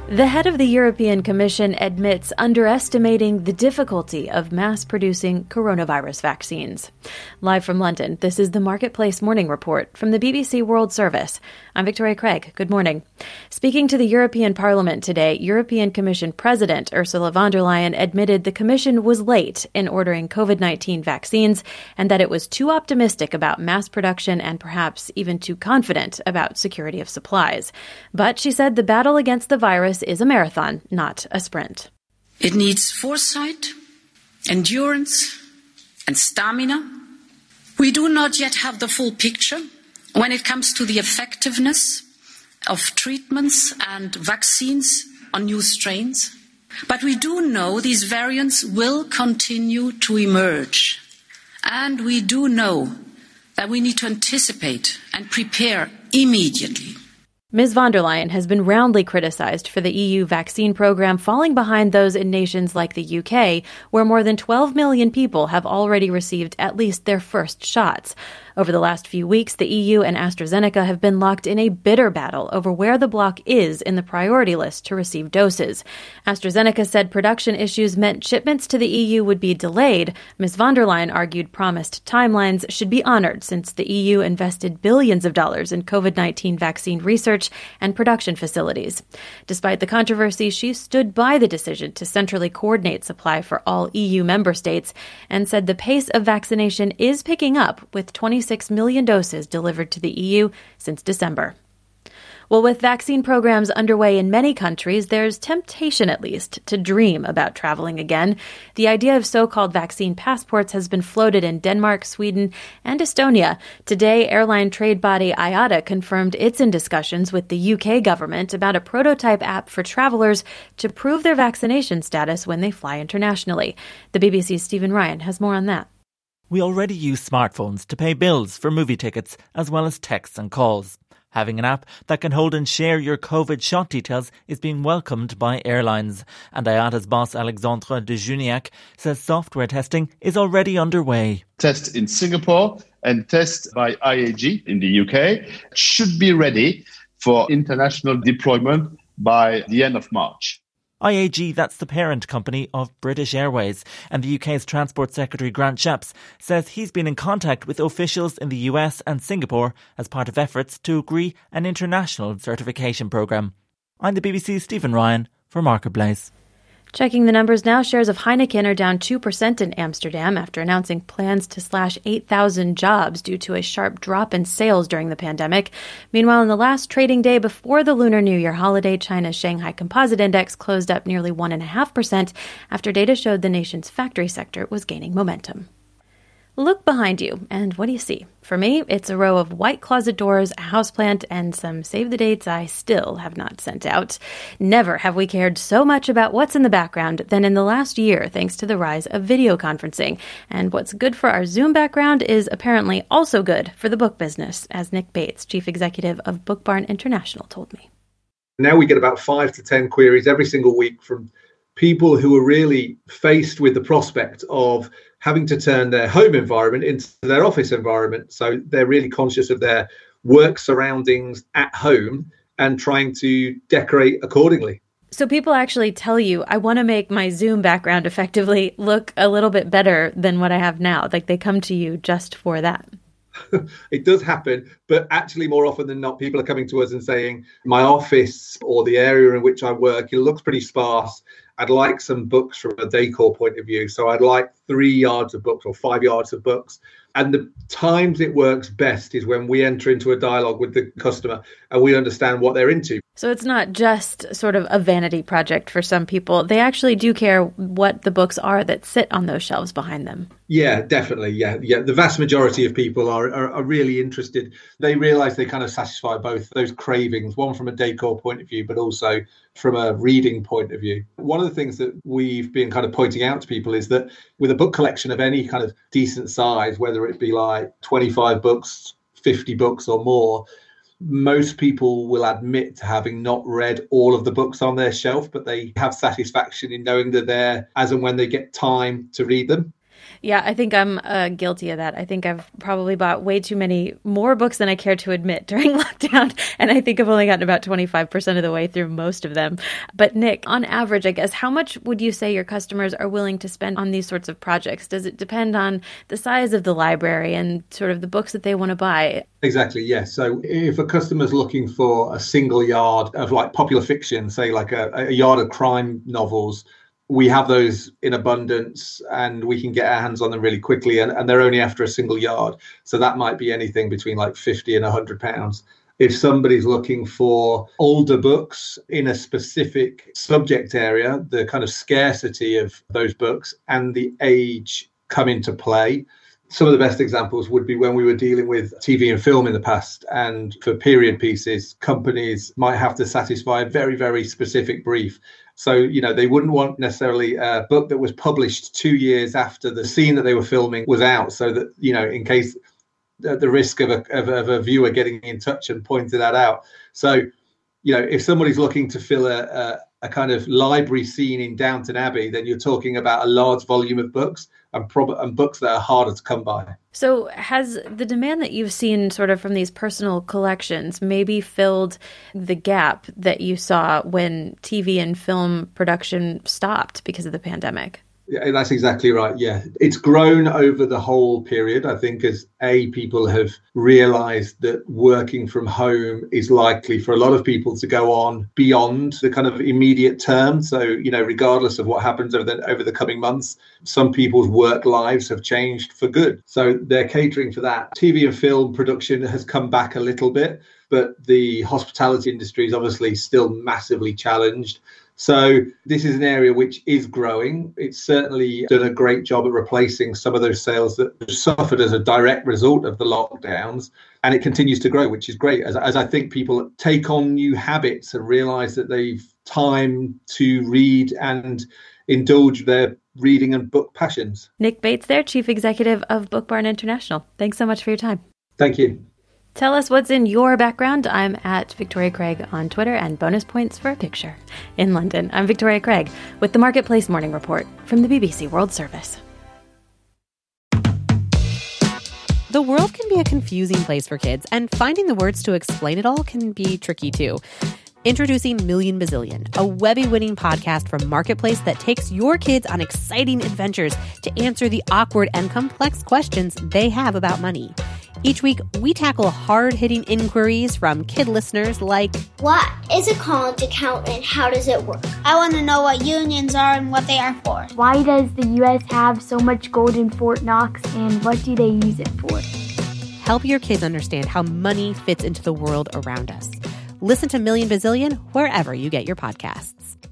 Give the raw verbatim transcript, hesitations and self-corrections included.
The head of the European Commission admits underestimating the difficulty of mass-producing coronavirus vaccines. Live from London, this is the Marketplace Morning Report from the B B C World Service. I'm Victoria Craig. Good morning. Speaking to the European Parliament today, European Commission President Ursula von der Leyen admitted the Commission was late in ordering covid nineteen vaccines and that it was too optimistic about mass production and perhaps even too confident about security of supplies. But she said the battle against the virus is a marathon, not a sprint. It needs foresight, endurance, and stamina. We do not yet have the full picture when it comes to the effectiveness of treatments and vaccines on new strains. But we do know these variants will continue to emerge. And we do know that we need to anticipate and prepare immediately. Miz von der Leyen has been roundly criticized for the E U vaccine program falling behind those in nations like the U K, where more than twelve million people have already received at least their first shots. Over the last few weeks, the E U and AstraZeneca have been locked in a bitter battle over where the bloc is in the priority list to receive doses. AstraZeneca said production issues meant shipments to the E U would be delayed. Miz von der Leyen argued promised timelines should be honored since the E U invested billions of dollars in covid nineteen vaccine research and production facilities. Despite the controversy, she stood by the decision to centrally coordinate supply for all E U member states and said the pace of vaccination is picking up, with twenty-six million doses delivered to the E U since December. Well, with vaccine programs underway in many countries, there's temptation, at least, to dream about traveling again. The idea of so-called vaccine passports has been floated in Denmark, Sweden, and Estonia. Today, airline trade body I A T A confirmed it's in discussions with the U K government about a prototype app for travelers to prove their vaccination status when they fly internationally. The B B C's Stephen Ryan has more on that. We already use smartphones to pay bills for movie tickets as well as texts and calls. Having an app that can hold and share your COVID shot details is being welcomed by airlines. And I A T A's boss Alexandre de Juniac says software testing is already underway. Test in Singapore and test by I A G in the U K should be ready for international deployment by the end of March. I A G, that's the parent company of British Airways, and the U K's Transport Secretary Grant Shapps says he's been in contact with officials in the U S and Singapore as part of efforts to agree an international certification programme. I'm the B B C's Stephen Ryan for Marketplace. Checking the numbers now, shares of Heineken are down two percent in Amsterdam after announcing plans to slash eight thousand jobs due to a sharp drop in sales during the pandemic. Meanwhile, in the last trading day before the Lunar New Year holiday, China's Shanghai Composite Index closed up nearly one point five percent after data showed the nation's factory sector was gaining momentum. Look behind you, and what do you see? For me, it's a row of white closet doors, a houseplant, and some save-the-dates I still have not sent out. Never have we cared so much about what's in the background than in the last year, thanks to the rise of video conferencing. And what's good for our Zoom background is apparently also good for the book business, as Nick Bates, chief executive of Book Barn International, told me. Now we get about five to ten queries every single week from people who are really faced with the prospect of having to turn their home environment into their office environment. So they're really conscious of their work surroundings at home and trying to decorate accordingly. So people actually tell you, I want to make my Zoom background effectively look a little bit better than what I have now. Like they come to you just for that. It does happen, but actually more often than not, people are coming to us and saying, my office or the area in which I work, it looks pretty sparse. I'd like some books from a decor point of view. So I'd like three yards of books or five yards of books. And the times it works best is when we enter into a dialogue with the customer and we understand what they're into. So it's not just sort of a vanity project for some people. They actually do care what the books are that sit on those shelves behind them. Yeah, definitely. Yeah, yeah. The vast majority of people are, are, are really interested. They realise they kind of satisfy both those cravings, one from a decor point of view, but also from a reading point of view. One of the things that we've been kind of pointing out to people is that with a book collection of any kind of decent size, whether it be like twenty-five books, fifty books or more, most people will admit to having not read all of the books on their shelf, but they have satisfaction in knowing that they're as and when they get time to read them. Yeah, I think I'm uh, guilty of that. I think I've probably bought way too many more books than I care to admit during lockdown. And I think I've only gotten about twenty-five percent of the way through most of them. But Nick, on average, I guess, how much would you say your customers are willing to spend on these sorts of projects? Does it depend on the size of the library and sort of the books that they want to buy? Exactly, yes. So if a customer's looking for a single yard of like popular fiction, say like a, a yard of crime novels, we have those in abundance and we can get our hands on them really quickly, and, and they're only after a single yard. So that might be anything between like fifty and one hundred pounds. If somebody's looking for older books in a specific subject area, the kind of scarcity of those books and the age come into play. Some of the best examples would be when we were dealing with T V and film in the past, and for period pieces, companies might have to satisfy a very, very specific brief. So, you know, they wouldn't want necessarily a book that was published two years after the scene that they were filming was out, so that, you know, in case the, the risk of a, of, of a viewer getting in touch and pointing that out. So, you know, if somebody's looking to fill a, a, a kind of library scene in Downton Abbey, then you're talking about a large volume of books and, prob- and books that are harder to come by. So has the demand that you've seen sort of from these personal collections maybe filled the gap that you saw when T V and film production stopped because of the pandemic? Yeah, that's exactly right. Yeah, it's grown over the whole period, I think, as A, people have realized that working from home is likely for a lot of people to go on beyond the kind of immediate term. So, you know, regardless of what happens over the, over the coming months, some people's work lives have changed for good. So they're catering for that. T V and film production has come back a little bit, but the hospitality industry is obviously still massively challenged. So this is an area which is growing. It's certainly done a great job at replacing some of those sales that suffered as a direct result of the lockdowns. And it continues to grow, which is great, as, as I think people take on new habits and realize that they've time to read and indulge their reading and book passions. Nick Bates there, Chief Executive of Book Barn International. Thanks so much for your time. Thank you. Tell us what's in your background. I'm at Victoria Craig on Twitter, and bonus points for a picture. In London, I'm Victoria Craig with the Marketplace Morning Report from the B B C World Service. The world can be a confusing place for kids, and finding the words to explain it all can be tricky too. Introducing Million Bazillion, a Webby-winning podcast from Marketplace that takes your kids on exciting adventures to answer the awkward and complex questions they have about money. Each week, we tackle hard-hitting inquiries from kid listeners like, what is a college account and how does it work? I want to know what unions are and what they are for. Why does the U S have so much gold in Fort Knox, and what do they use it for? Help your kids understand how money fits into the world around us. Listen to Million Bazillion wherever you get your podcasts.